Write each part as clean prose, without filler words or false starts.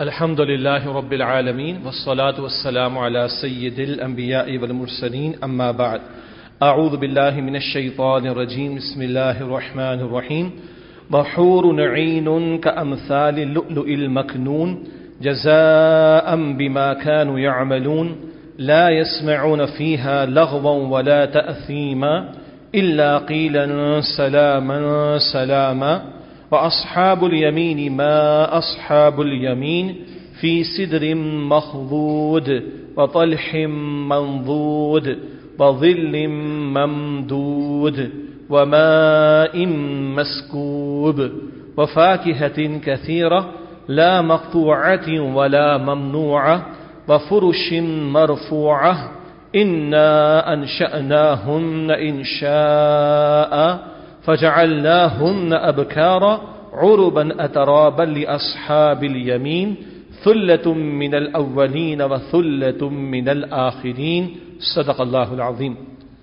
الحمد لله رب العالمين والصلاة والسلام على سيد الأنبياء والمرسلين أما بعد أعوذ بالله من الشيطان الرجيم بسم الله الرحمن الرحيم وحور عين كأمثال اللؤلؤ المكنون جزاء بما كانوا يعملون لا يسمعون فيها لغوا ولا تأثيما إلا قيلا سلاما سلاما وأصحاب اليمين ما أصحاب اليمين في سدر مخضود وطلح منضود وظل ممدود وماء مسكوب وفاكهة كثيرة لا مقطوعة ولا ممنوعة وفرش مرفوعة إنا أنشأناهن إنشاء فجعلناهن أبكارا عربا أترابا لأصحاب اليمين ثلة من الأولين وثلة من الآخرين صدق الله العظيم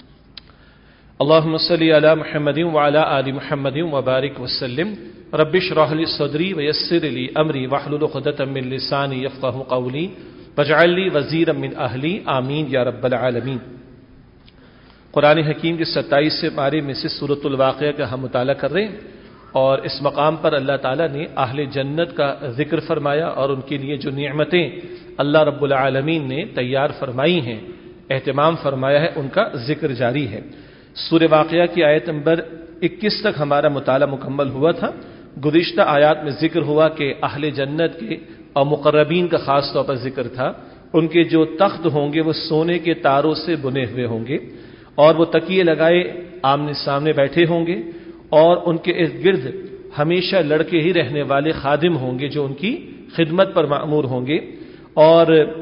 اللهم صل على محمد وعلى آل محمد وبارك وسلم رب اشرح لي صدري ويسر لي أمري واحلل عقدة من لساني يفقهوا قولي واجعل لي وزيرا من أهلي آمين يا رب العالمين۔ قرآن حکیم کے 27 پارے میں سے سورۃ الواقعہ کا ہم مطالعہ کر رہے ہیں، اور اس مقام پر اللہ تعالیٰ نے اہل جنت کا ذکر فرمایا اور ان کے لیے جو نعمتیں اللہ رب العالمین نے تیار فرمائی ہیں، اہتمام فرمایا ہے، ان کا ذکر جاری ہے۔ سورہ واقعہ کی آیت نمبر 21 تک ہمارا مطالعہ مکمل ہوا تھا۔ گزشتہ آیات میں ذکر ہوا کہ اہل جنت کے اور مقربین کا خاص طور پر ذکر تھا۔ ان کے جو تخت ہوں گے وہ سونے کے تاروں سے بنے ہوئے ہوں گے، اور وہ تکیے لگائے آمنے سامنے بیٹھے ہوں گے، اور ان کے ارد گرد ہمیشہ لڑکے ہی رہنے والے خادم ہوں گے جو ان کی خدمت پر مأمور ہوں گے، اور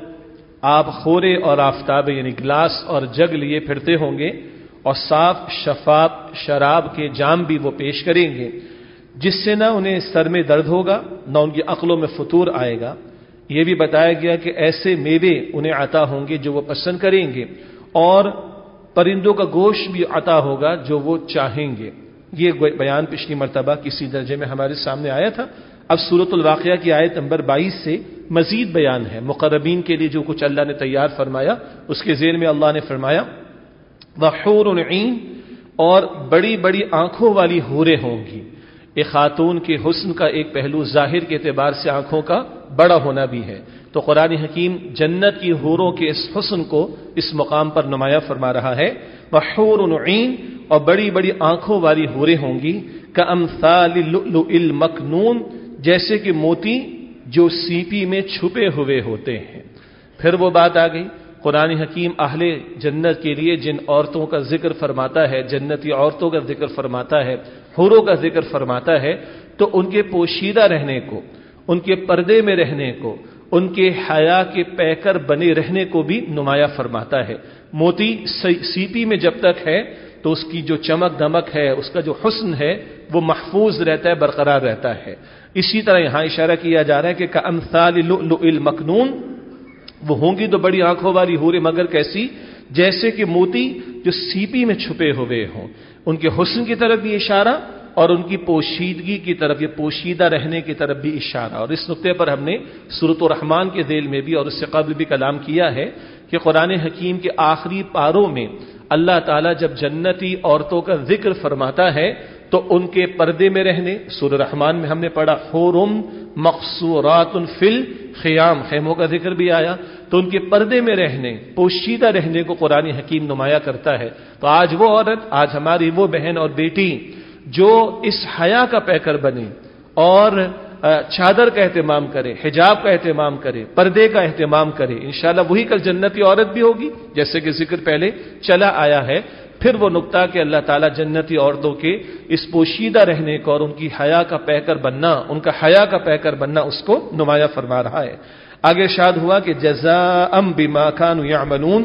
آپ خورے اور آفتاب یعنی گلاس اور جگ لیے پھرتے ہوں گے، اور صاف شفاف شراب کے جام بھی وہ پیش کریں گے، جس سے نہ انہیں سر میں درد ہوگا نہ ان کی عقلوں میں فطور آئے گا۔ یہ بھی بتایا گیا کہ ایسے میوے انہیں عطا ہوں گے جو وہ پسند کریں گے، اور پرندوں کا گوشت بھی عطا ہوگا جو وہ چاہیں گے۔ یہ بیان پچھلی مرتبہ کسی درجے میں ہمارے سامنے آیا تھا۔ اب سورۃ الواقعہ کی آیت نمبر 22 سے مزید بیان ہے مقربین کے لیے جو کچھ اللہ نے تیار فرمایا۔ اس کے ذیل میں اللہ نے فرمایا وحور عین، اور بڑی بڑی آنکھوں والی حوریں ہوں گی۔ ایک خاتون کے حسن کا ایک پہلو ظاہر کے اعتبار سے آنکھوں کا بڑا ہونا بھی ہے، تو قرآن حکیم جنت کی حوروں کے اس حسن کو اس مقام پر نمایاں فرما رہا ہے۔ وحور عین، اور بڑی بڑی آنکھوں والی حوریں ہوں گی، کامثال اللؤلؤ المکنون، جیسے کہ موتی جو سیپی میں چھپے ہوئے ہوتے ہیں۔ پھر وہ بات آ گئی، قرآن حکیم اہل جنت کے لیے جن عورتوں کا ذکر فرماتا ہے، جنتی عورتوں کا ذکر فرماتا ہے، حوروں کا ذکر فرماتا ہے، تو ان کے پوشیدہ رہنے کو، ان کے پردے میں رہنے کو، ان کے حیا کے پیکر بنے رہنے کو بھی نمایاں فرماتا ہے۔ موتی سیپی میں جب تک ہے تو اس کی جو چمک دمک ہے، اس کا جو حسن ہے وہ محفوظ رہتا ہے، برقرار رہتا ہے۔ اسی طرح یہاں اشارہ کیا جا رہا ہے کہ کامثال اللؤلؤ المکنون، وہ ہوں گی تو بڑی آنکھوں والی حوریں، مگر کیسی؟ جیسے کہ موتی جو سیپی میں چھپے ہوئے ہوں۔ ان کے حسن کی طرف بھی اشارہ اور ان کی پوشیدگی کی طرف، یہ پوشیدہ رہنے کی طرف بھی اشارہ۔ اور اس نقطے پر ہم نے سورۃ الرحمن کے ذیل میں بھی اور اس سے قبل بھی کلام کیا ہے کہ قرآن حکیم کے آخری پاروں میں اللہ تعالیٰ جب جنتی عورتوں کا ذکر فرماتا ہے تو ان کے پردے میں رہنے، سورۃ الرحمن میں ہم نے پڑھا حورم مقصورات فی الخیام، خیموں کا ذکر بھی آیا، تو ان کے پردے میں رہنے، پوشیدہ رہنے کو قرآن حکیم نمایاں کرتا ہے۔ تو آج وہ عورت، آج ہماری وہ بہن اور بیٹی جو اس حیا کا پیکر بنے اور چادر کا اہتمام کرے، حجاب کا اہتمام کرے، پردے کا اہتمام کرے، انشاءاللہ وہی کل جنتی عورت بھی ہوگی، جیسے کہ ذکر پہلے چلا آیا ہے۔ پھر وہ نقطہ کہ اللہ تعالیٰ جنتی عورتوں کے اس پوشیدہ رہنے کو اور ان کی حیا کا پیکر بننا، ان کا حیا کا پیکر بننا، اس کو نمایاں فرما رہا ہے۔ آگے ارشاد ہوا کہ جزاء بما كانوا يعملون،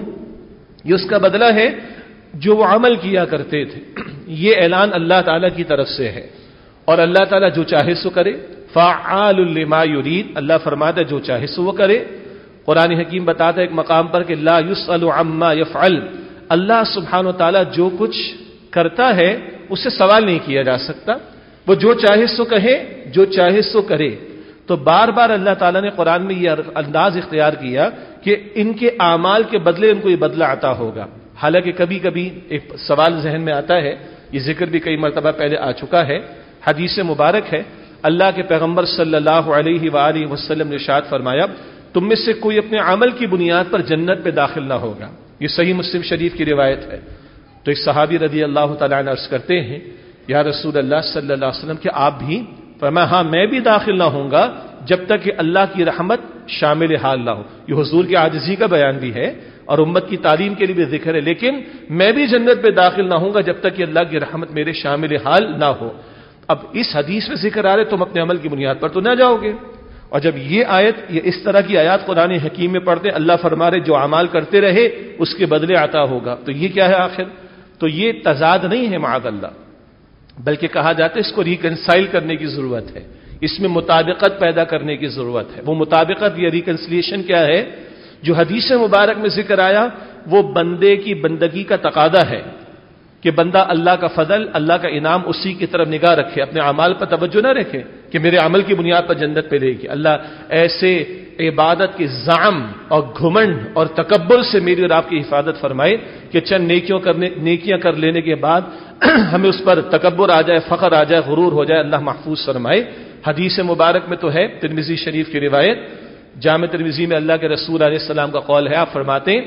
یہ اس کا بدلہ ہے جو وہ عمل کیا کرتے تھے۔ یہ اعلان اللہ تعالیٰ کی طرف سے ہے، اور اللہ تعالیٰ جو چاہے سو کرے، فعال لما يريد، اللہ فرماتا ہے جو چاہے سو وہ کرے۔ قرآن حکیم بتاتا ہے ایک مقام پر کہ لا يسأل عما يفعل، اللہ سبحانہ و تعالیٰ جو کچھ کرتا ہے اس سے سوال نہیں کیا جا سکتا، وہ جو چاہے سو کہے، جو چاہے سو کرے۔ تو تو بار بار اللہ تعالیٰ نے قرآن میں یہ انداز اختیار کیا کہ ان کے اعمال کے بدلے ان کو یہ بدلہ عطا ہوگا. حالانکہ کبھی کبھی ایک سوال ذہن میں آتا ہے، یہ ذکر بھی کئی مرتبہ پہلے آ چکا ہے، حدیث مبارک ہے، اللہ کے پیغمبر صلی اللہ علیہ وآلہ وسلم نے ارشاد فرمایا تم میں سے کوئی اپنے عمل کی بنیاد پر جنت میں داخل نہ ہوگا. یہ صحیح مسلم شریف کی روایت ہے. تو ایک صحابی رضی اللہ تعالیٰ عنہ عرض کرتے ہیں یا رسول اللہ صلی اللہ علیہ وسلم کہ آپ بھی؟ فرمایا ہاں میں بھی داخل نہ ہوں گا جب تک کہ اللہ کی رحمت شامل حال نہ ہو. یہ حضور کی عاجزی کا بیان بھی ہے اور امت کی تعلیم کے لیے بھی ذکر ہے، لیکن میں بھی جنت میں داخل نہ ہوں گا جب تک کہ اللہ کی رحمت میرے شامل حال نہ ہو. اب اس حدیث میں ذکر آ رہے تم اپنے عمل کی بنیاد پر تو نہ جاؤ گے. اور جب یہ آیت، یہ اس طرح کی آیات قرآن حکیم میں پڑھتے اللہ فرما رہے جو اعمال کرتے رہے اس کے بدلے عطا ہوگا، تو یہ کیا ہے آخر؟ تو یہ تضاد نہیں ہے معاذ اللہ، بلکہ کہا جاتا ہے اس کو ریکنسائل کرنے کی ضرورت ہے، اس میں مطابقت پیدا کرنے کی ضرورت ہے. وہ مطابقت یا ریکنسلیشن کیا ہے؟ جو حدیث مبارک میں ذکر آیا وہ بندے کی بندگی کا تقاضا ہے کہ بندہ اللہ کا فضل، اللہ کا انعام اسی کی طرف نگاہ رکھے، اپنے اعمال پر توجہ نہ رکھے کہ میرے عمل کی بنیاد پر جنت پہ لے گی. اللہ ایسے عبادت کے زعم اور گھمنڈ اور تکبر سے میری اور آپ کی حفاظت فرمائے کہ چند نیکیاں کر لینے کے بعد ہمیں اس پر تکبر آ جائے، فخر آ جائے، غرور ہو جائے. اللہ محفوظ فرمائے. حدیث مبارک میں تو ہے، ترمذی شریف کی روایت، جامع ترمذی میں اللہ کے رسول علیہ السلام کا قول ہے، آپ فرماتے ہیں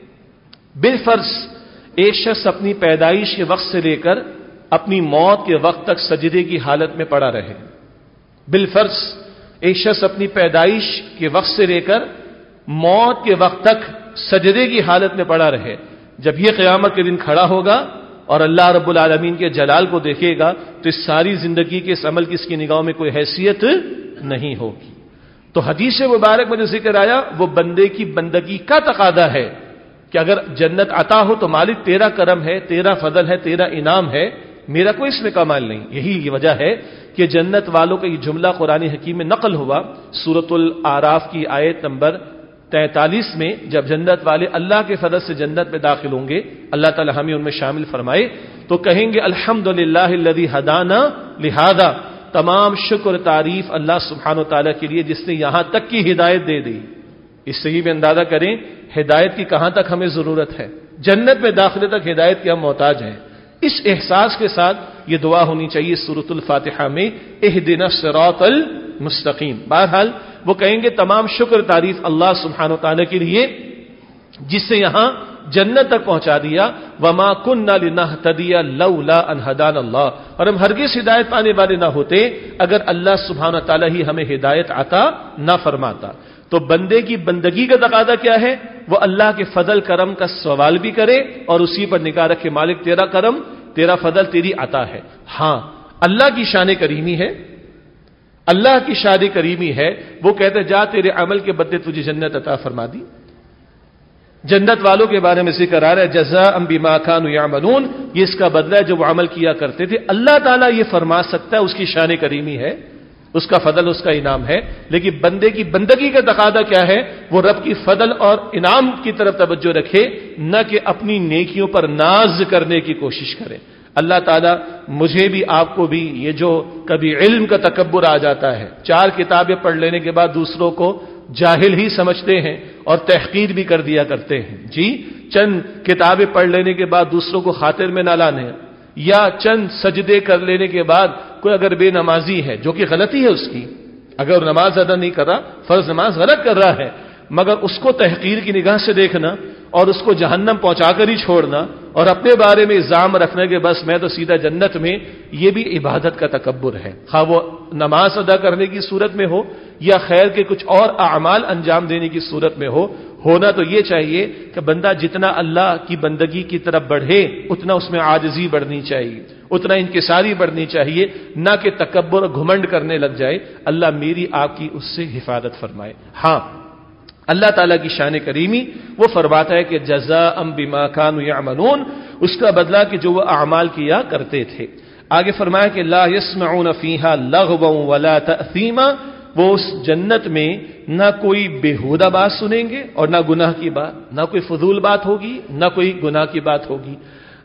بالفرض ایک شخص اپنی پیدائش کے وقت سے لے کر اپنی موت کے وقت تک سجدے کی حالت میں پڑا رہے. بالفرض ایک شخص اپنی پیدائش کے وقت سے لے کر موت کے وقت تک سجدے کی حالت میں پڑا رہے. جب یہ قیامت کے دن کھڑا ہوگا اور اللہ رب العالمین کے جلال کو دیکھے گا تو اس ساری زندگی کے اس عمل کی اس کی نگاہوں میں کوئی حیثیت نہیں ہوگی. تو حدیث مبارک میں جو ذکر آیا وہ بندے کی بندگی کا تقاضا ہے کہ اگر جنت عطا ہو تو مالک تیرا کرم ہے، تیرا فضل ہے، تیرا انعام ہے، میرا کوئی اس میں کمال نہیں. یہی وجہ ہے کہ جنت والوں کا یہ جملہ قرآن حکیم میں نقل ہوا سورۃ الاعراف کی آیت نمبر 43 میں، جب جنت والے اللہ کے فضل سے جنت میں داخل ہوں گے، اللہ تعالی ہمیں ان میں شامل فرمائے، تو کہیں گے الحمدللہ الذی ہدانا لہذا، تمام شکر تعریف اللہ سبحانہ و تعالیٰ کے لیے جس نے یہاں تک کی ہدایت دے دی. اس سے ہی بھی اندازہ کریں ہدایت کی کہاں تک ہمیں ضرورت ہے. جنت میں داخلے تک ہدایت کے ہم محتاج ہیں. اس احساس کے ساتھ یہ دعا ہونی چاہیے سورۃ الفاتحہ میں، اہدنا الصراط المستقیم. بہرحال وہ کہیں گے تمام شکر تعریف اللہ سبحانہ و تعالیٰ کے لیے جس سے یہاں جنت تک پہنچا دیا. وما کننا لنہتدی لولا ان ہدانا اللہ، اور ہم ہرگز ہدایت پانے والے نہ ہوتے اگر اللہ سبحانہ و تعالیٰ ہی ہمیں ہدایت عطا نہ فرماتا. تو بندے کی بندگی کا تقاضا کیا ہے؟ وہ اللہ کے فضل کرم کا سوال بھی کرے اور اسی پر نگاہ رکھے، مالک تیرا کرم، تیرا فضل، تیری عطا ہے. ہاں اللہ کی شان کریمی ہے، اللہ کی شان کریمی ہے. وہ کہتے جا تیرے عمل کے بدلے تجھے جنت عطا فرما دی. جنت والوں کے بارے میں ذکر آ رہا ہے جزاء بما كانوا يعملون، یہ اس کا بدلہ ہے جو وہ عمل کیا کرتے تھے. اللہ تعالیٰ یہ فرما سکتا ہے، اس کی شان کریمی ہے، اس کا فضل، اس کا انعام ہے. لیکن بندے کی بندگی کا تقاضا کیا ہے؟ وہ رب کی فضل اور انعام کی طرف توجہ رکھے، نہ کہ اپنی نیکیوں پر ناز کرنے کی کوشش کرے. اللہ تعالیٰ مجھے بھی آپ کو بھی یہ جو کبھی علم کا تکبر آ جاتا ہے، 4 کتابیں پڑھ لینے کے بعد دوسروں کو جاہل ہی سمجھتے ہیں اور تحقیر بھی کر دیا کرتے ہیں. جی چند کتابیں پڑھ لینے کے بعد دوسروں کو خاطر میں نہ لانے، یا چند سجدے کر لینے کے بعد کوئی اگر بے نمازی ہے جو کہ غلطی ہے اس کی، اگر نماز ادا نہیں کر رہا، فرض نماز غلط کر رہا ہے، مگر اس کو تحقیر کی نگاہ سے دیکھنا اور اس کو جہنم پہنچا کر ہی چھوڑنا اور اپنے بارے میں الزام رکھنے کے بس میں تو سیدھا جنت میں، یہ بھی عبادت کا تکبر ہے. خواہ وہ نماز ادا کرنے کی صورت میں ہو یا خیر کے کچھ اور اعمال انجام دینے کی صورت میں ہو. ہونا تو یہ چاہیے کہ بندہ جتنا اللہ کی بندگی کی طرف بڑھے اتنا اس میں عاجزی بڑھنی چاہیے، اتنا انکساری بڑھنی چاہیے، نہ کہ تکبر اور گھمنڈ کرنے لگ جائے. اللہ میری آپ کی اس سے حفاظت فرمائے. ہاں اللہ تعالیٰ کی شان کریمی وہ فرماتا ہے کہ جزاء بما كانوا يعملون، اس کا بدلہ کہ جو وہ اعمال کیا کرتے تھے. آگے فرمایا کہ لا يسمعون فيها لغوا ولا تأثيما، وہ اس جنت میں نہ کوئی بیہودہ بات سنیں گے اور نہ گناہ کی بات، نہ کوئی فضول بات ہوگی، نہ کوئی گناہ کی بات ہوگی.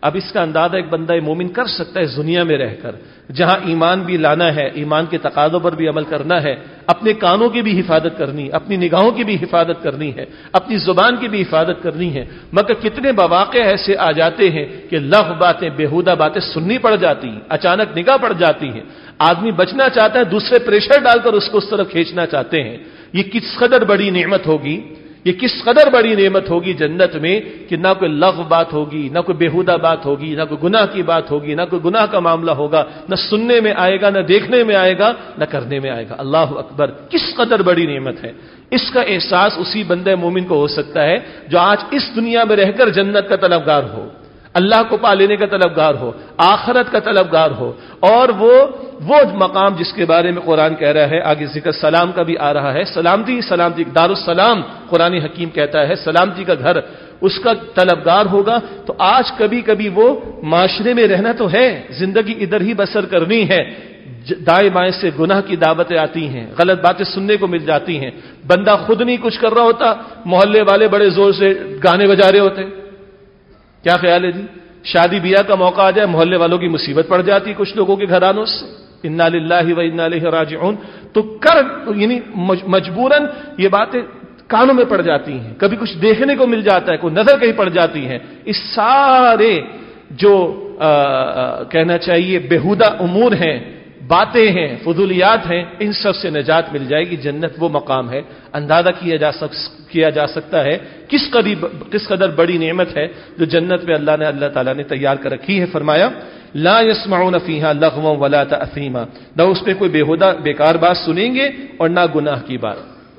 اب اس کا اندازہ ایک بندہ مومن کر سکتا ہے اس دنیا میں رہ کر، جہاں ایمان بھی لانا ہے، ایمان کے تقاضوں پر بھی عمل کرنا ہے، اپنے کانوں کی بھی حفاظت کرنی، اپنی نگاہوں کی بھی حفاظت کرنی ہے، اپنی زبان کی بھی حفاظت کرنی ہے، مگر کتنے مواقع ایسے آ جاتے ہیں کہ لغو باتیں، بیہودہ باتیں سننی پڑ جاتی ہیں، اچانک نگاہ پڑ جاتی ہے، آدمی بچنا چاہتا ہے، دوسرے پریشر ڈال کر اس کو اس طرف کھینچنا چاہتے ہیں۔ یہ کس قدر بڑی نعمت ہوگی، یہ کس قدر بڑی نعمت ہوگی جنت میں کہ نہ کوئی لغو بات ہوگی، نہ کوئی بیہودہ بات ہوگی، نہ کوئی گناہ کی بات ہوگی، نہ کوئی گناہ کا معاملہ ہوگا، نہ سننے میں آئے گا، نہ دیکھنے میں آئے گا، نہ کرنے میں آئے گا۔ اللہ اکبر، کس قدر بڑی نعمت ہے۔ اس کا احساس اسی بندے مومن کو ہو سکتا ہے جو آج اس دنیا میں رہ کر جنت کا طلبگار ہو، اللہ کو پا لینے کا طلبگار ہو، آخرت کا طلبگار ہو، اور وہ مقام جس کے بارے میں قرآن کہہ رہا ہے، آگے ذکر سلام کا بھی آ رہا ہے، سلامتی سلامتی، دار السلام قرآن حکیم کہتا ہے سلامتی کا گھر، اس کا طلبگار ہوگا۔ تو آج کبھی کبھی وہ معاشرے میں رہنا تو ہے، زندگی ادھر ہی بسر کرنی ہے، دائیں بائیں سے گناہ کی دعوتیں آتی ہیں، غلط باتیں سننے کو مل جاتی ہیں، بندہ خود نہیں کچھ کر رہا ہوتا، محلے والے بڑے زور سے گانے بجا رہے ہوتے، کیا خیال ہے جی؟ شادی بیاہ کا موقع آ جائے، محلے والوں کی مصیبت پڑ جاتی کچھ لوگوں کے گھرانوں سے، انا للہ و انا الیہ راجعون، تو یعنی مجبوراً یہ باتیں کانوں میں پڑ جاتی ہیں، کبھی کچھ دیکھنے کو مل جاتا ہے، کوئی نظر کہیں پڑ جاتی ہے، اس سارے جو کہنا چاہیے بیہودہ امور ہیں، باتیں ہیں، فضولیات ہیں، ان سب سے نجات مل جائے گی۔ جنت وہ مقام ہے، اندازہ کیا جا سکتا ہے کس قدر بڑی نعمت ہے جو جنت میں اللہ تعالیٰ نے تیار کر رکھی ہے۔ فرمایا لا يسمعون فيها لغوا ولا تأثیما، نہ اس پہ کوئی بیہودہ بیکار بات سنیں گے اور نہ گناہ کی بات،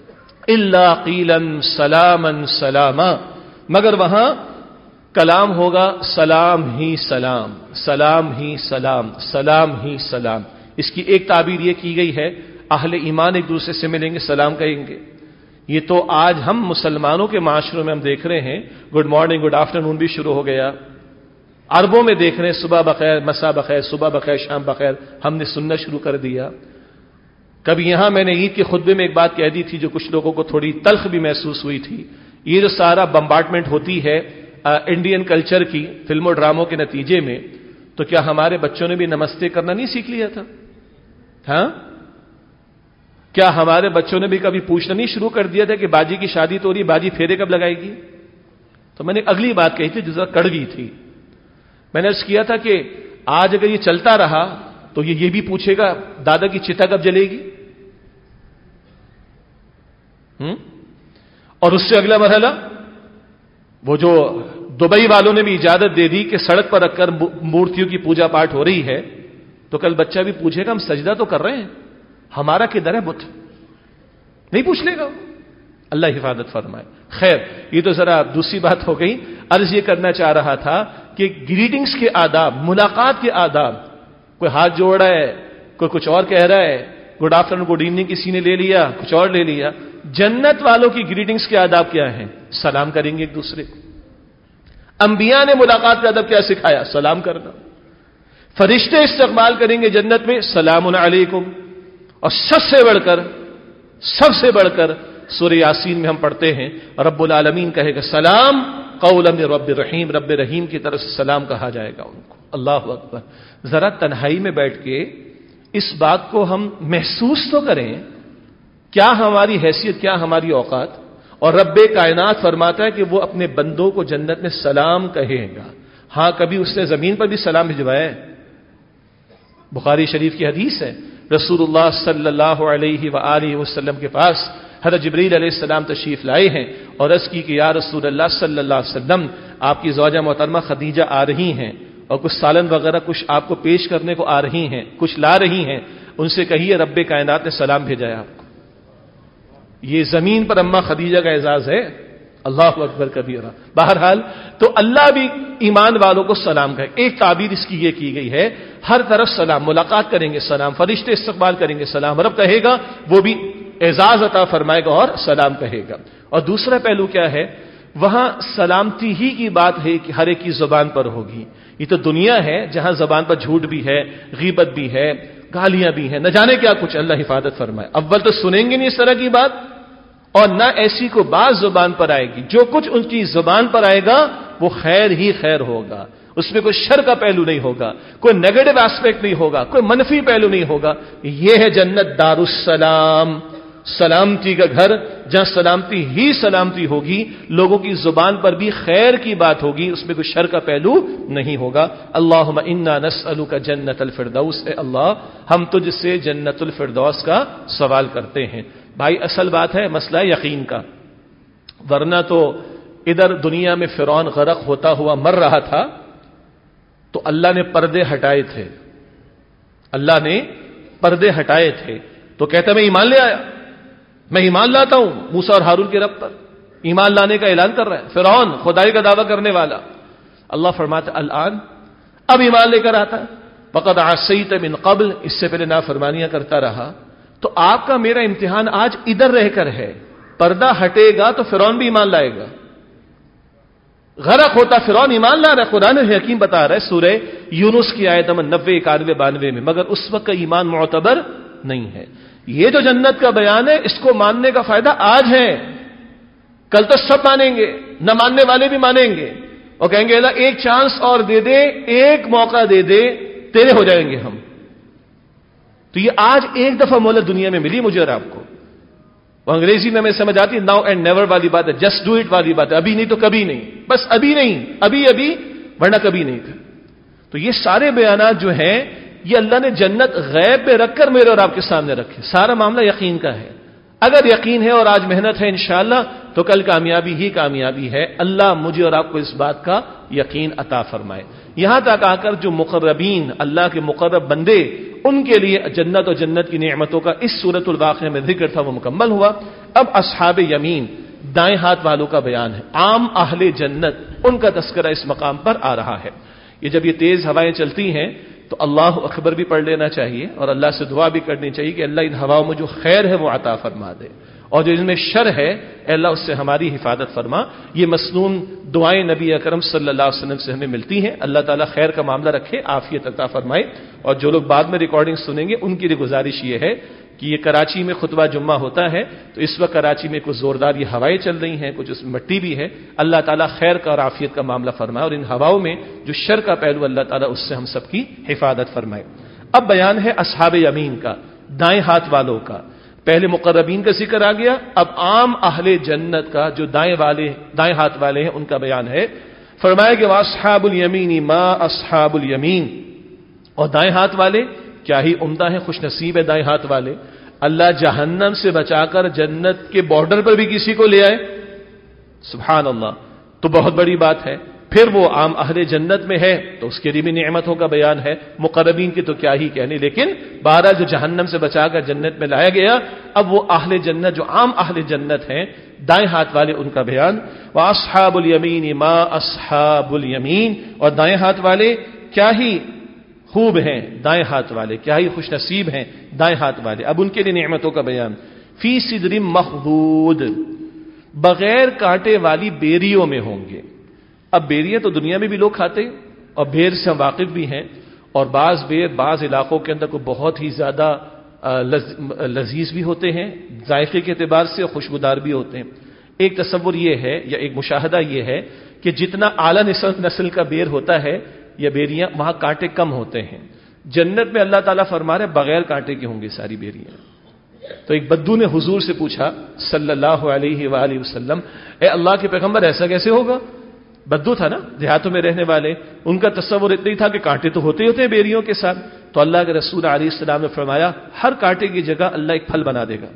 الا قیلا سلاما سلاما، مگر وہاں کلام ہوگا سلام ہی سلام، سلام ہی سلام، سلام ہی سلام۔ اس کی ایک تعبیر یہ کی گئی ہے، اہل ایمان ایک دوسرے سے ملیں گے سلام کہیں گے۔ یہ تو آج ہم مسلمانوں کے معاشروں میں ہم دیکھ رہے ہیں، گڈ مارننگ گڈ آفٹرنون بھی شروع ہو گیا، عربوں میں دیکھ رہے ہیں صبح بخیر، مساء بخیر، صبح بخیر، شام بخیر، ہم نے سننا شروع کر دیا۔ کبھی یہاں میں نے عید کے خطبے میں ایک بات کہہ دی تھی جو کچھ لوگوں کو تھوڑی تلخ بھی محسوس ہوئی تھی، یہ جو سارا بمبارڈمنٹ ہوتی ہے انڈین کلچر کی فلموں اور ڈراموں کے نتیجے میں، تو کیا ہمارے بچوں نے بھی نمستے کرنا نہیں سیکھ لیا تھا؟ ہاں، کیا ہمارے بچوں نے بھی کبھی پوچھنا نہیں شروع کر دیا تھا کہ باجی کی شادی تو ہو رہی، باجی پھیرے کب لگائے گی؟ تو میں نے اگلی بات کہی تھی جو ذرا کڑوی تھی، میں نے عرض کیا تھا کہ آج اگر یہ چلتا رہا تو یہ بھی پوچھے گا دادا کی چتا کب جلے گی؟ اور اس سے اگلا مرحلہ، وہ جو دبئی والوں نے بھی اجازت دے دی کہ سڑک پر رکھ کر مورتیوں کی پوجا پاٹ ہو رہی ہے، تو کل بچہ بھی پوچھے گا ہم سجدہ تو کر رہے ہیں، ہمارا کدھر ہے بت؟ نہیں پوچھ لے گا، اللہ حفاظت فرمائے۔ خیر، یہ تو ذرا دوسری بات ہو گئی۔ عرض یہ کرنا چاہ رہا تھا کہ گریٹنگز کے آداب، ملاقات کے آداب، کوئی ہاتھ جوڑ رہا ہے، کوئی کچھ اور کہہ رہا ہے، گڈ آفٹرنون گڈ ایوننگ کسی نے لے لیا، کچھ اور لے لیا۔ جنت والوں کی گریٹنگز کے آداب کیا ہیں؟ سلام کریں گے ایک دوسرے کو۔ انبیاء نے ملاقات کا ادب کیا سکھایا؟ سلام کرنا۔ فرشتے استقبال کریں گے جنت میں، سلام علیکم۔ اور سب سے بڑھ کر سورہ یاسین میں ہم پڑھتے ہیں رب العالمین کہے گا سلام قولا من رب رحیم، رب رحیم کی طرف سے سلام کہا جائے گا ان کو۔ اللہ اکبر، ذرا تنہائی میں بیٹھ کے اس بات کو ہم محسوس تو کریں، کیا ہماری حیثیت، کیا ہماری اوقات۔ اور رب کائنات فرماتا ہے کہ وہ اپنے بندوں کو جنت میں سلام کہے گا۔ ہاں، کبھی اس نے زمین پر بھی سلام بھجوایا ہے، بخاری شریف کی حدیث ہے، رسول اللہ صلی اللہ علیہ وآلہ وسلم کے پاس حضرت جبریل علیہ السلام تشریف لائے ہیں اور عرض کی کہ یا رسول اللہ صلی اللہ علیہ وسلم، آپ کی زوجہ محترمہ خدیجہ آ رہی ہیں اور کچھ سالن وغیرہ کچھ آپ کو پیش کرنے کو آ رہی ہیں، کچھ لا رہی ہیں، ان سے کہیے رب کائنات نے سلام بھیجا ہے آپ کو۔ یہ زمین پر اماں خدیجہ کا اعزاز ہے، اللہ اکبر کبیرہ۔ بہرحال تو اللہ بھی ایمان والوں کو سلام کہے۔ ایک تعبیر اس کی یہ کی گئی ہے، ہر طرف سلام، ملاقات کریں گے سلام، فرشتے استقبال کریں گے سلام، رب کہے گا وہ بھی اعزاز عطا فرمائے گا اور سلام کہے گا۔ اور دوسرا پہلو کیا ہے، وہاں سلامتی ہی کی بات ہے کہ ہر ایک کی زبان پر ہوگی۔ یہ تو دنیا ہے جہاں زبان پر جھوٹ بھی ہے، غیبت بھی ہے، گالیاں بھی ہیں، نہ جانے کیا کچھ، اللہ حفاظت فرمائے۔ اول تو سنیں گے نہیں اس طرح کی بات، اور نہ ایسی کو بات زبان پر آئے گی، جو کچھ ان کی زبان پر آئے گا وہ خیر ہی خیر ہوگا، اس میں کوئی شر کا پہلو نہیں ہوگا، کوئی نیگیٹو ایسپیکٹ نہیں ہوگا، کوئی منفی پہلو نہیں ہوگا. یہ ہے جنت دار السلام، سلامتی کا گھر، جہاں سلامتی ہی سلامتی ہوگی، لوگوں کی زبان پر بھی خیر کی بات ہوگی، اس میں کوئی شر کا پہلو نہیں ہوگا. اللہم انا نسألک جنت الفردوس، اے اللہ ہم تجھ سے جنت الفردوس کا سوال کرتے ہیں. بھائی اصل بات ہے مسئلہ یقین کا، ورنہ تو ادھر دنیا میں فرعون غرق ہوتا ہوا مر رہا تھا تو اللہ نے پردے ہٹائے تھے، اللہ نے پردے ہٹائے تھے تو کہتا میں ایمان لے آیا، میں ایمان لاتا ہوں موسیٰ اور ہارون کے رب پر، ایمان لانے کا اعلان کر رہا ہے فرعون خدائی کا دعویٰ کرنے والا. اللہ فرماتا الان، اب ایمان لے کر آتا ہے، فقد عصیت من قبل، اس سے پہلے نافرمانیاں کرتا رہا. تو آپ کا میرا امتحان آج ادھر رہ کر ہے، پردہ ہٹے گا تو فرعون بھی ایمان لائے گا. غرق ہوتا فرعون ایمان لا رہا ہے، قرآن حکیم بتا رہا ہے سورہ یونس کی آیت نمبر 90 91 92 میں، مگر اس وقت کا ایمان معتبر نہیں ہے. یہ جو جنت کا بیان ہے اس کو ماننے کا فائدہ آج ہے، کل تو سب مانیں گے، نہ ماننے والے بھی مانیں گے اور کہیں گے اللہ ایک چانس اور دے دے، ایک موقع دے دے، تیرے ہو جائیں گے ہم. تو یہ آج ایک دفعہ مہلت دنیا میں ملی مجھے اور آپ کو. وہ انگریزی میں ہمیں سمجھ آتی ہے ناؤ اینڈ نیور والی بات ہے، جسٹ ڈو اٹ والی بات ہے، ابھی نہیں تو کبھی نہیں، بس ابھی نہیں، ابھی ورنہ کبھی نہیں تھا. تو یہ سارے بیانات جو ہیں یہ اللہ نے جنت غیب پہ رکھ کر میرے اور آپ کے سامنے رکھے. سارا معاملہ یقین کا ہے. اگر یقین ہے اور آج محنت ہے انشاءاللہ تو کل کامیابی ہی کامیابی ہے. اللہ مجھے اور آپ کو اس بات کا یقین عطا فرمائے. یہاں تک آ کر جو مقربین، اللہ کے مقرب بندے، ان کے لیے جنت اور جنت کی نعمتوں کا اس سورۃ الواقعہ میں ذکر تھا، وہ مکمل ہوا. اب اصحاب یمین، دائیں ہاتھ والوں کا بیان ہے. عام اہل جنت، ان کا تذکرہ اس مقام پر آ رہا ہے. یہ جب یہ تیز ہوائیں چلتی ہیں تو اللہ اکبر بھی پڑھ لینا چاہیے اور اللہ سے دعا بھی کرنی چاہیے کہ اللہ ان ہواؤں میں جو خیر ہے وہ عطا فرما دے، اور جو ان میں شر ہے اے اللہ اس سے ہماری حفاظت فرما. یہ مسنون دعائیں نبی اکرم صلی اللہ علیہ وسلم سے ہمیں ملتی ہیں. اللہ تعالیٰ خیر کا معاملہ رکھے، عافیت عطا فرمائے. اور جو لوگ بعد میں ریکارڈنگ سنیں گے ان کے لیے گزارش یہ ہے کہ یہ کراچی میں خطبہ جمعہ ہوتا ہے تو اس وقت کراچی میں کچھ زوردار یہ ہوائیں چل رہی ہیں، کچھ اس میں مٹی بھی ہے. اللہ تعالیٰ خیر کا اور عافیت کا معاملہ فرمائے اور ان ہواؤں میں جو شر کا پہلو اللہ تعالیٰ اس سے ہم سب کی حفاظت فرمائے. اب بیان ہے اصحاب یمین کا، دائیں ہاتھ والوں کا. پہلے مقربین کا ذکر آ گیا، اب عام اہل جنت کا جو دائیں ہاتھ والے ہیں ان کا بیان ہے. فرمایا کہ واصحاب الیمین ما اصحاب الیمین، اور دائیں ہاتھ والے کیا ہی عمدہ ہیں، خوش نصیب ہے دائیں ہاتھ والے. اللہ جہنم سے بچا کر جنت کے بارڈر پر بھی کسی کو لے آئے، سبحان اللہ، تو بہت بڑی بات ہے. پھر وہ عام اہل جنت میں ہے تو اس کے لیے بھی نعمتوں کا بیان ہے. مقربین کی تو کیا ہی کہنے، لیکن بہرحال جو جہنم سے بچا کر جنت میں لایا گیا، اب وہ اہل جنت جو عام اہل جنت ہیں دائیں ہاتھ والے ان کا بیان. واصحاب الیمین ما اصحاب الیمین، اور دائیں ہاتھ والے کیا ہی خوب ہیں، دائیں ہاتھ والے کیا ہی خوش نصیب ہیں دائیں ہاتھ والے. اب ان کے لیے نعمتوں کا بیان. فی صدر مخضود، بغیر کانٹے والی بیریوں میں ہوں گے. اب بیریاں تو دنیا میں بھی لوگ کھاتے اور بیر سے ہم واقف بھی ہیں، اور بعض بیر بعض علاقوں کے اندر کو بہت ہی زیادہ لذیذ بھی ہوتے ہیں ذائقے کے اعتبار سے، اور خوشبودار بھی ہوتے ہیں. ایک تصور یہ ہے یا ایک مشاہدہ یہ ہے کہ جتنا اعلیٰ نسل کا بیر ہوتا ہے یا بیریاں، وہاں کانٹے کم ہوتے ہیں. جنت میں اللہ تعالیٰ فرما رہے بغیر کانٹے کی ہوں گی ساری بیریاں. تو ایک بدو نے حضور سے پوچھا صلی اللہ علیہ وآلہ وسلم، اے اللہ کے پیغمبر ایسا کیسے ہوگا؟ بدو تھا نا، دیہاتوں میں رہنے والے، ان کا تصور اتنا ہی تھا کہ کانٹے تو ہوتے ہیں بیریوں کے ساتھ. تو اللہ کے رسول علیہ السلام نے فرمایا ہر کانٹے کی جگہ اللہ ایک پھل بنا دے گا،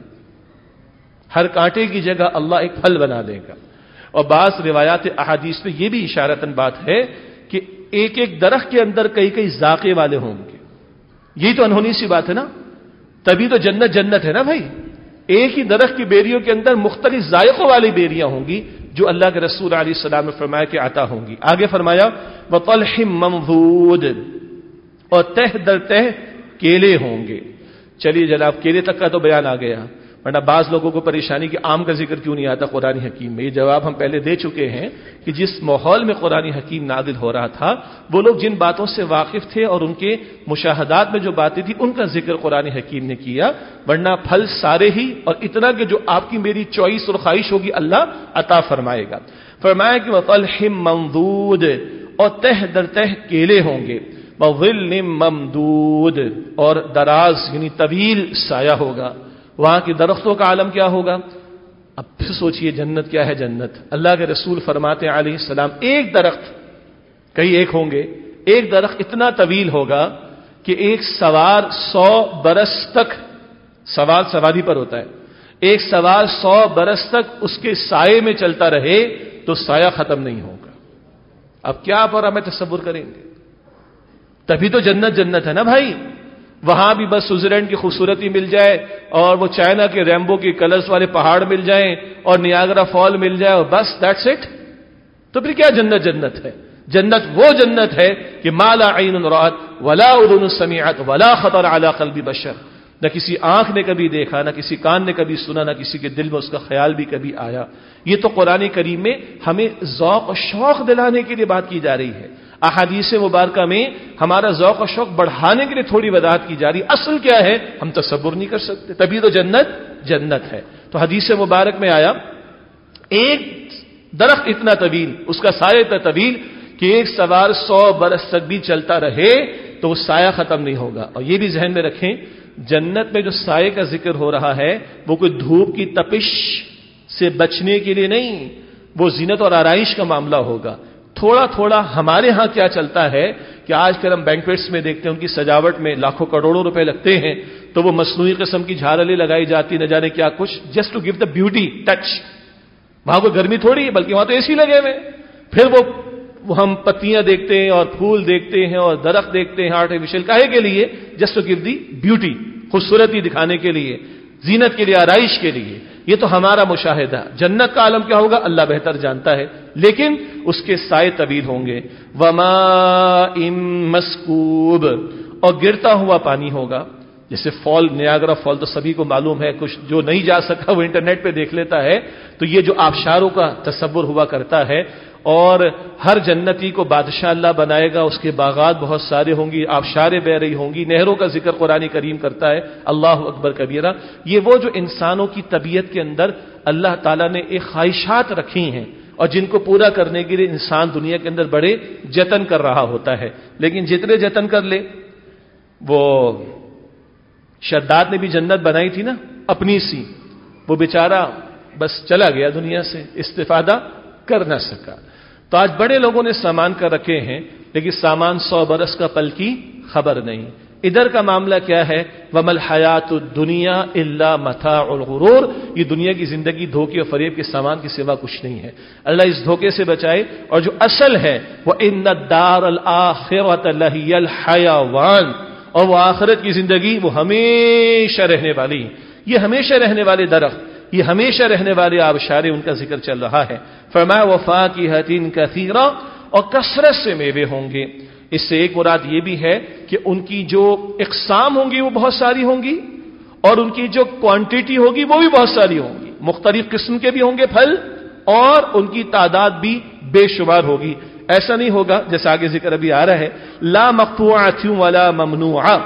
ہر کانٹے کی جگہ اللہ ایک پھل بنا دے گا. اور بعض روایات احادیث میں یہ بھی اشارتاً بات ہے کہ ایک ایک درخت کے اندر کئی کئی ذائقے والے ہوں گے. یہی تو انہونی سی بات ہے نا، تبھی تو جنت جنت ہے نا بھائی. ایک ہی درخت کی بیریوں کے اندر مختلف ذائقوں والی بیریاں ہوں گی جو اللہ کے رسول علیہ السلام نے فرمایا کہ عطا ہوں گی. آگے فرمایا وطلح منضود، اور تہ در تہ کیلے ہوں گے. چلیے جناب کیلے تک کا تو بیان آ گیا، ورنہ بعض لوگوں کو پریشانی کہ آم کا ذکر کیوں نہیں آتا قرآن حکیم میں. یہ جواب ہم پہلے دے چکے ہیں کہ جس ماحول میں قرآن حکیم نازل ہو رہا تھا وہ لوگ جن باتوں سے واقف تھے اور ان کے مشاہدات میں جو باتیں تھیں ان کا ذکر قرآن حکیم نے کیا. ورنہ پھل سارے ہی، اور اتنا کہ جو آپ کی میری چوائس اور خواہش ہوگی اللہ عطا فرمائے گا. فرمایا کہ وطلح منضود، اور تہ در تہ کیلے ہوں گے، وظل ممدود، اور دراز یعنی طویل سایہ ہوگا۔ وہاں کے درختوں کا عالم کیا ہوگا؟ اب پھر سوچئے جنت کیا ہے۔ جنت اللہ کے رسول فرماتے ہیں علیہ السلام، ایک درخت، کئی ایک ہوں گے، ایک درخت اتنا طویل ہوگا کہ ایک سوار 100 برس تک، سوار سواری پر ہوتا ہے، ایک سوار 100 برس تک اس کے سائے میں چلتا رہے تو سایہ ختم نہیں ہوگا۔ اب کیا آپ اور ہمیں تصور کریں گے؟ تبھی تو جنت جنت ہے نا بھائی۔ وہاں بھی بس سوئٹزرلینڈ کی خوبصورتی مل جائے اور وہ چائنا کے ریمبو کے کلرز والے پہاڑ مل جائیں اور نیاگرا فال مل جائے اور بس دیٹس اٹ، تو پھر کیا جنت جنت ہے؟ جنت وہ جنت ہے کہ ما لا عین رأت ولا اذن سمعت ولا خطر علی قلب بشر، نہ کسی آنکھ نے کبھی دیکھا، نہ کسی کان نے کبھی سنا، نہ کسی کے دل میں اس کا خیال بھی کبھی آیا۔ یہ تو قرآن کریم میں ہمیں ذوق اور شوق دلانے کے لیے بات کی جا رہی ہے، احادیث مبارکہ میں ہمارا ذوق اور شوق بڑھانے کے لیے تھوڑی وضاحت کی جا رہی۔ اصل کیا ہے ہم تصور نہیں کر سکتے، تبھی تو جنت جنت ہے۔ تو حدیث مبارک میں آیا ایک درخت اتنا طویل، اس کا سایہ اتنا طویل کہ ایک سوار 100 برس تک بھی چلتا رہے تو وہ سایہ ختم نہیں ہوگا۔ اور یہ بھی ذہن میں رکھیں، جنت میں جو سائے کا ذکر ہو رہا ہے وہ کوئی دھوپ کی تپش سے بچنے کے لیے نہیں، وہ زینت اور آرائش کا معاملہ ہوگا۔ تھوڑا تھوڑا ہمارے ہاں کیا چلتا ہے کہ آج کل ہم بینکویٹس میں دیکھتے ہیں ان کی سجاوٹ میں لاکھوں کروڑوں روپے لگتے ہیں، تو وہ مصنوعی قسم کی جھارلیں لگائی جاتی نہ جانے کیا کچھ، just to give the beauty touch. وہاں کوئی گرمی تھوڑی ہے، بلکہ وہاں تو اے سی لگے ہوئے۔ پھر وہ ہم پتیاں دیکھتے ہیں اور پھول دیکھتے ہیں اور درخت دیکھتے ہیں آرٹیفیشل، کاہے کے لیے؟ Just to give the beauty, خوبصورتی دکھانے کے لیے، زینت کے لیے، آرائش کے لیے۔ یہ تو ہمارا مشاہدہ۔ جنت کا عالم کیا ہوگا اللہ بہتر جانتا ہے، لیکن اس کے سائے طویل ہوں گے۔ وماء مسکوب، اور گرتا ہوا پانی ہوگا، جیسے فال، نیاگرا فال تو سبھی کو معلوم ہے، کچھ جو نہیں جا سکا وہ انٹرنیٹ پہ دیکھ لیتا ہے، تو یہ جو آبشاروں کا تصور ہوا کرتا ہے، اور ہر جنتی کو بادشاہ اللہ بنائے گا، اس کے باغات بہت سارے ہوں گی، آبشاریں بہ رہی ہوں گی، نہروں کا ذکر قرآن کریم کرتا ہے، اللہ اکبر کبیرہ۔ یہ وہ جو انسانوں کی طبیعت کے اندر اللہ تعالیٰ نے ایک خواہشات رکھی ہیں اور جن کو پورا کرنے کے لیے انسان دنیا کے اندر بڑے جتن کر رہا ہوتا ہے، لیکن جتنے جتن کر لے، وہ شداد نے بھی جنت بنائی تھی نا اپنی سی، وہ بیچارہ بس چلا گیا دنیا سے، استفادہ کر نہ سکا۔ تو آج بڑے لوگوں نے سامان کر رکھے ہیں، لیکن سامان 100 برس کا پل کی خبر نہیں۔ ادھر کا معاملہ کیا ہے؟ وَمَا الْحَيَاةُ الدُّنْيَا إِلَّا مَتَاعُ الْغُرُورِ، یہ دنیا کی زندگی دھوکے اور فریب کے سامان کے سوا کچھ نہیں ہے۔ اللہ اس دھوکے سے بچائے، اور جو اصل ہے وَإِنَّ الدَّارَ الْآخِرَةَ لَهِيَ الْحَيَوَانُ، اور وہ آخرت کی زندگی وہ ہمیشہ رہنے والی، یہ ہمیشہ رہنے والے درخت، یہ ہمیشہ رہنے والے آبشارے، ان کا ذکر چل رہا ہے۔ فرمایا وَفَاكِهَةٍ كَثِيرَةٍ، اور کثرت سے میوے ہوں گے۔ اس سے ایک مراد یہ بھی ہے کہ ان کی جو اقسام ہوں گی وہ بہت ساری ہوں گی، اور ان کی جو کوانٹیٹی ہوگی وہ بھی بہت ساری ہوں گی، مختلف قسم کے بھی ہوں گے پھل، اور ان کی تعداد بھی بے شمار ہوگی۔ ایسا نہیں ہوگا جیسا آگے ذکر ابھی آ رہا ہے، لا مقطوعۃ ولا ممنوعہ،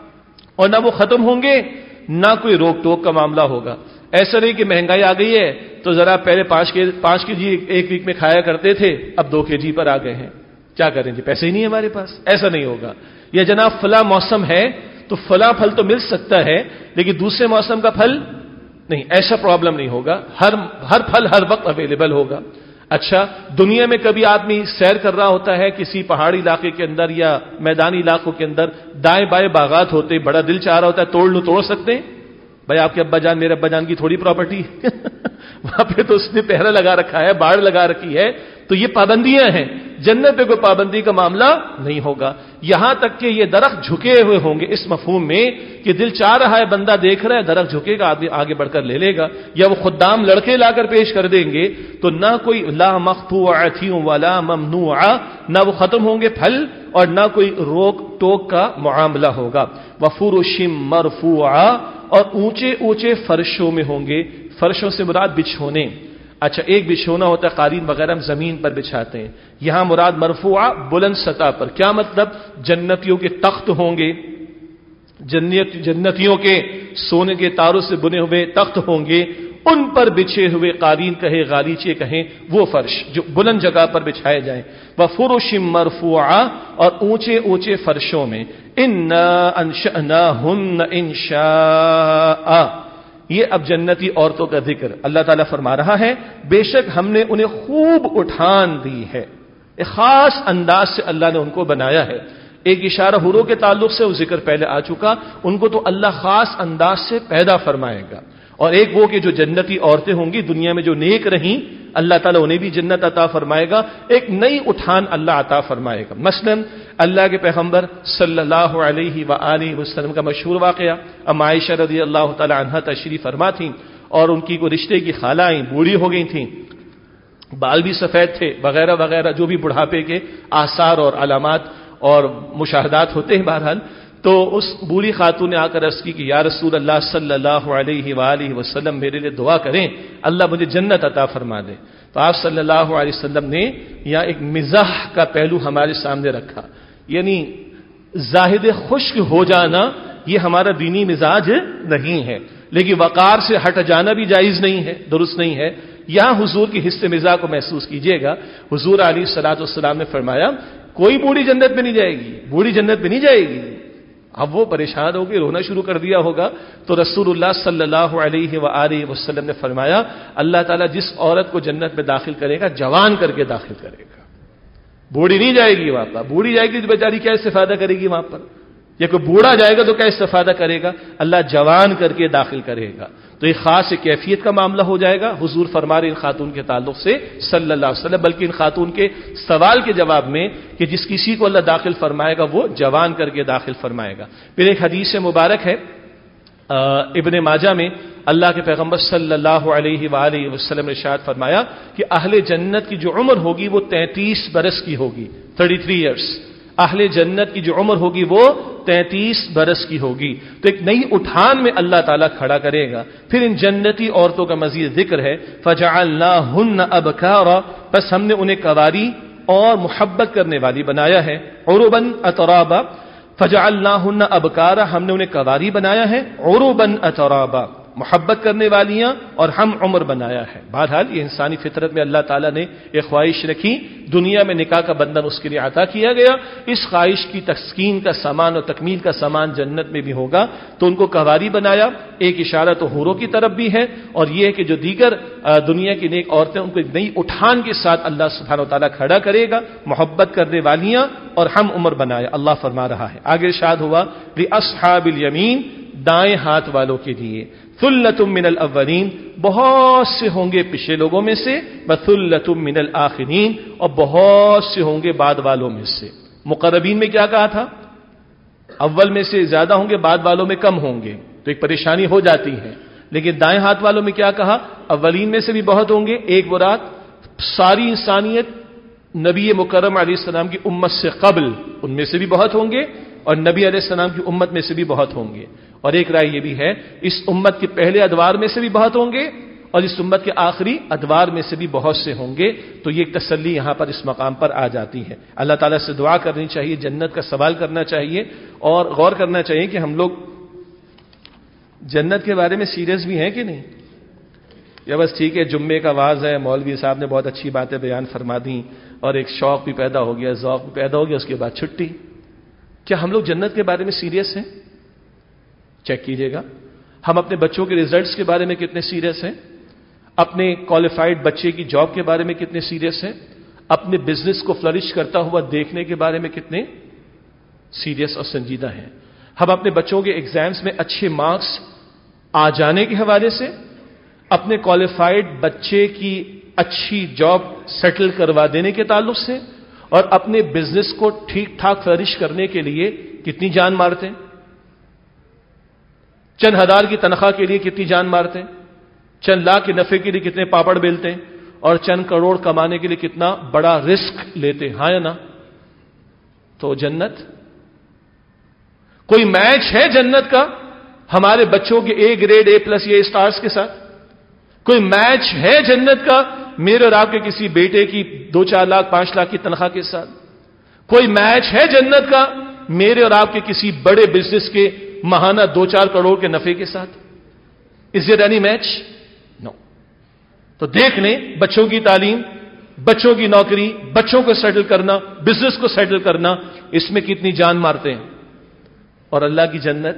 اور نہ وہ ختم ہوں گے نہ کوئی روک ٹوک کا معاملہ ہوگا۔ ایسا نہیں کہ مہنگائی آ گئی ہے تو ذرا پہلے 5 کے جی ایک ویک میں کھایا کرتے تھے، اب 2 کے جی پر آ گئے ہیں، کیا کریں جی، پیسے ہی نہیں ہے ہمارے پاس۔ ایسا نہیں ہوگا۔ یا جناب فلاں موسم ہے تو فلاں پھل تو مل سکتا ہے لیکن دوسرے موسم کا پھل نہیں، ایسا پرابلم نہیں ہوگا، ہر پھل ہر وقت اویلیبل ہوگا۔ اچھا، دنیا میں کبھی آدمی سیر کر رہا ہوتا ہے کسی پہاڑی علاقے کے اندر یا میدانی علاقوں کے اندر، دائیں بائیں باغات ہوتے، بڑا دل چاہ رہا ہوتا ہے توڑ لو، توڑ سکتے ہیں؟ بھائی آپ کے ابا جان میرے ابا جان کی تھوڑی پراپرٹی وہاں پہ تو اس نے پہرا لگا رکھا ہے، باڑ لگا رکھی ہے، تو یہ پابندیاں ہیں۔ جنت پہ کوئی پابندی کا معاملہ نہیں ہوگا، یہاں تک کہ یہ درخت جھکے ہوئے ہوں گے، اس مفہوم میں کہ دل چاہ رہا ہے، بندہ دیکھ رہا ہے، درخت جھکے گا، آدمی آگے بڑھ کر لے لے گا، یا وہ خدام لڑکے لا کر پیش کر دیں گے، تو نہ کوئی لا مقطوعۃ ولا ممنوعہ، نہ وہ ختم ہوں گے پھل اور نہ کوئی روک ٹوک کا معاملہ ہوگا۔ وفرش مرفوعہ، اور اونچے اونچے فرشوں میں ہوں گے، فرشوں سے مراد بچھونے۔ اچھا، ایک بچھونا ہوتا ہے قالین وغیرہ ہم زمین پر بچھاتے ہیں، یہاں مراد مرفوعہ بلند سطح پر۔ کیا مطلب؟ جنتیوں کے تخت ہوں گے، جنتیوں کے سونے کے تاروں سے بنے ہوئے تخت ہوں گے، ان پر بچھے ہوئے قالین کہے غالیچے کہیں وہ فرش جو بلند جگہ پر بچھائے جائیں، وفرش مرفوعہ اور اونچے اونچے فرشوں میں، انا انشأناہن انشاء۔ یہ اب جنتی عورتوں کا ذکر اللہ تعالیٰ فرما رہا ہے، بے شک ہم نے انہیں خوب اٹھان دی ہے، ایک خاص انداز سے اللہ نے ان کو بنایا ہے۔ ایک اشارہ حوروں کے تعلق سے وہ ذکر پہلے آ چکا، ان کو تو اللہ خاص انداز سے پیدا فرمائے گا، اور ایک وہ کہ جو جنتی عورتیں ہوں گی دنیا میں جو نیک رہیں اللہ تعالیٰ انہیں بھی جنت عطا فرمائے گا، ایک نئی اٹھان اللہ عطا فرمائے گا۔ مثلا اللہ کے پیغمبر صلی اللہ علیہ وآلہ وسلم کا مشہور واقعہ، ام عائشہ رضی اللہ تعالی عنہا تشریف فرما تھیں، اور ان کی کوئی رشتے کی خالہ آئیں، بوڑھی ہو گئی تھیں، بال بھی سفید تھے وغیرہ وغیرہ، جو بھی بڑھاپے کے آثار اور علامات اور مشاہدات ہوتے ہیں بہرحال۔ تو اس بوڑھی خاتون نے آ کر عرض کی کہ یا رسول اللہ صلی اللہ علیہ وآلہ وسلم میرے لیے دعا کریں اللہ مجھے جنت عطا فرما دے۔ تو آپ صلی اللہ علیہ وسلم نے یہاں ایک مزاح کا پہلو ہمارے سامنے رکھا، یعنی زاہد خشک ہو جانا یہ ہمارا دینی مزاج نہیں ہے، لیکن وقار سے ہٹ جانا بھی جائز نہیں ہے، درست نہیں ہے۔ یہاں حضور کی حصے مزاح کو محسوس کیجئے گا، حضور علیہ الصلوۃ والسلام نے فرمایا کوئی بوڑھی جنت میں نہیں جائے گی، بوڑھی جنت میں نہیں جائے گی۔ اب وہ پریشان ہو کے رونا شروع کر دیا ہوگا، تو رسول اللہ صلی اللہ علیہ وآلہ وسلم نے فرمایا اللہ تعالیٰ جس عورت کو جنت میں داخل کرے گا جوان کر کے داخل کرے گا، بوڑھی نہیں جائے گی وہاں پر۔ بوڑھی جائے گی تو بیچاری کیا استفادہ کرے گی وہاں پر، یا کوئی بوڑھا جائے گا تو کیا استفادہ کرے گا، اللہ جوان کر کے داخل کرے گا۔ تو یہ خاص کیفیت کا معاملہ ہو جائے گا حضور فرما رہے ان خاتون کے تعلق سے صلی اللہ علیہ وسلم، بلکہ ان خاتون کے سوال کے جواب میں کہ جس کسی کو اللہ داخل فرمائے گا وہ جوان کر کے داخل فرمائے گا۔ پھر ایک حدیث مبارک ہے ابن ماجہ میں، اللہ کے پیغمبر صلی اللہ علیہ وآلہ وسلم نے ارشاد فرمایا کہ اہل جنت کی جو عمر ہوگی وہ 33 برس کی ہوگی، 33 ایئرس۔ اہل جنت کی جو عمر ہوگی وہ 33 برس کی ہوگی۔ تو ایک نئی اٹھان میں اللہ تعالیٰ کھڑا کرے گا۔ پھر ان جنتی عورتوں کا مزید ذکر ہے، فَجَعَلْنَاهُنَّ أَبْكَارًا، بس ہم نے انہیں کنواری اور محبت کرنے والی بنایا ہے، عُرُبًا أَتْرَابًا، فَجَعَلْنَاهُنَّ أَبْكَارًا، ہم نے انہیں کنواری بنایا ہے، عُرُبًا أَتْرَابًا، محبت کرنے والیاں اور ہم عمر بنایا ہے۔ بہرحال یہ انسانی فطرت میں اللہ تعالیٰ نے ایک خواہش رکھی، دنیا میں نکاح کا بندھن اس کے لیے عطا کیا گیا، اس خواہش کی تسکین کا سامان اور تکمیل کا سامان جنت میں بھی ہوگا، تو ان کو کنواری بنایا۔ ایک اشارہ تو حوروں کی طرف بھی ہے، اور یہ ہے کہ جو دیگر دنیا کی نیک عورتیں ان کو ایک نئی اٹھان کے ساتھ اللہ سبحانہ و تعالیٰ کھڑا کرے گا، محبت کرنے والیاں اور ہم عمر بنایا۔ اللہ فرما رہا ہے آگے ارشاد ہوا لِأَصْحَابِ الْيَمِينِ، دائیں ہاتھ والوں کے لیے، ثُلَّةٌ مِّنَ الْأَوَّلِينَ، بہت سے ہوں گے پچھلے لوگوں میں سے، وَثُلَّةٌ مِّنَ الْآخِرِينَ، اور بہت سے ہوں گے بعد والوں میں سے۔ مقربین میں کیا کہا تھا؟ اول میں سے زیادہ ہوں گے، بعد والوں میں کم ہوں گے، تو ایک پریشانی ہو جاتی ہے۔ لیکن دائیں ہاتھ والوں میں کیا کہا؟ اولین میں سے بھی بہت ہوں گے، ایک مراد ساری انسانیت نبی مکرم علیہ السلام کی امت سے قبل ان میں سے بھی بہت ہوں گے، اور نبی علیہ السلام کی امت میں سے بھی بہت ہوں گے، اور ایک رائے یہ بھی ہے اس امت کے پہلے ادوار میں سے بھی بہت ہوں گے، اور اس امت کے آخری ادوار میں سے بھی بہت سے ہوں گے۔ تو یہ ایک تسلی یہاں پر اس مقام پر آ جاتی ہے۔ اللہ تعالیٰ سے دعا کرنی چاہیے، جنت کا سوال کرنا چاہیے، اور غور کرنا چاہیے کہ ہم لوگ جنت کے بارے میں سیریس بھی ہیں کہ نہیں، یا بس ٹھیک ہے جمعے کا واعظ ہے، مولوی صاحب نے بہت اچھی باتیں بیان فرما دیں اور ایک شوق بھی پیدا ہو گیا، ذوق بھی پیدا ہو گیا، اس کے بعد چھٹی۔ کیا ہم لوگ جنت کے بارے میں سیریس ہیں؟ چیک کیجئے گا۔ ہم اپنے بچوں کے ریزلٹس کے بارے میں کتنے سیریس ہیں؟ اپنے کوالیفائڈ بچے کی جاب کے بارے میں کتنے سیریس ہیں؟ اپنے بزنس کو فلرش کرتا ہوا دیکھنے کے بارے میں کتنے سیریس اور سنجیدہ ہیں؟ ہم اپنے بچوں کے ایگزامز میں اچھے مارکس آ جانے کے حوالے سے، اپنے کوالیفائڈ بچے کی اچھی جاب سیٹل کروا دینے کے تعلق سے، اور اپنے بزنس کو ٹھیک ٹھاک فلرش کرنے کے لیے کتنی جان مارتے ہیں؟ چند ہزار کی تنخواہ کے لیے کتنی جان مارتے ہیں؟ چند لاکھ کے نفع کے لیے کتنے پاپڑ بیلتے ہیں؟ اور چند کروڑ کمانے کے لیے کتنا بڑا رسک لیتے ہیں؟ ہاں یا نا؟ تو جنت کوئی میچ ہے جنت کا ہمارے بچوں کے A گریڈ A+ یا اسٹارز کے ساتھ؟ کوئی میچ ہے جنت کا میرے اور آپ کے کسی بیٹے کی 2-4 لاکھ 5 لاکھ کی تنخواہ کے ساتھ؟ کوئی میچ ہے جنت کا میرے اور آپ کے کسی بڑے بزنس کے ماہانہ 2-4 کروڑ کے نفع کے ساتھ؟ Is there any match? No. تو دیکھ لیں بچوں کی تعلیم، بچوں کی نوکری، بچوں کو سیٹل کرنا، بزنس کو سیٹل کرنا، اس میں کتنی جان مارتے ہیں. اور اللہ کی جنت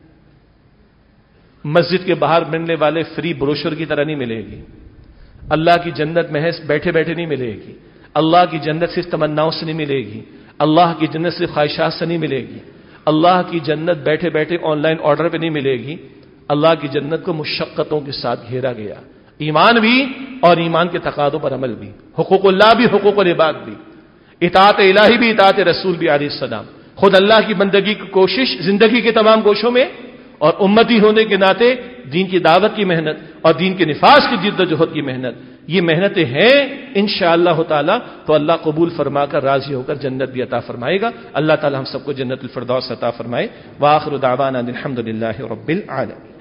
مسجد کے باہر ملنے والے فری بروشر کی طرح نہیں ملے گی. اللہ کی جنت محض بیٹھے بیٹھے نہیں ملے گی. اللہ کی جنت صرف تمناؤں سے نہیں ملے گی. اللہ کی جنت صرف خواہشات سے نہیں ملے گی. اللہ کی جنت بیٹھے بیٹھے آن لائن آرڈر پہ نہیں ملے گی. اللہ کی جنت کو مشقتوں کے ساتھ گھیرا گیا، ایمان بھی اور ایمان کے تقاضوں پر عمل بھی، حقوق اللہ بھی، حقوق العباد بھی، اطاعت الہی بھی، اطاعت رسول بھی علیہ السلام. خود اللہ کی بندگی کی کوشش زندگی کے تمام گوشوں میں، اور امتی ہونے کے ناطے دین کی دعوت کی محنت اور دین کے نفاذ کی جد و جہد کی محنت. یہ محنتیں ہیں انشاءاللہ تعالی تو اللہ قبول فرما کر راضی ہو کر جنت بھی عطا فرمائے گا. اللہ تعالی ہم سب کو جنت الفردوس عطا فرمائے. وآخر دعوانا الحمدللہ رب العالمین.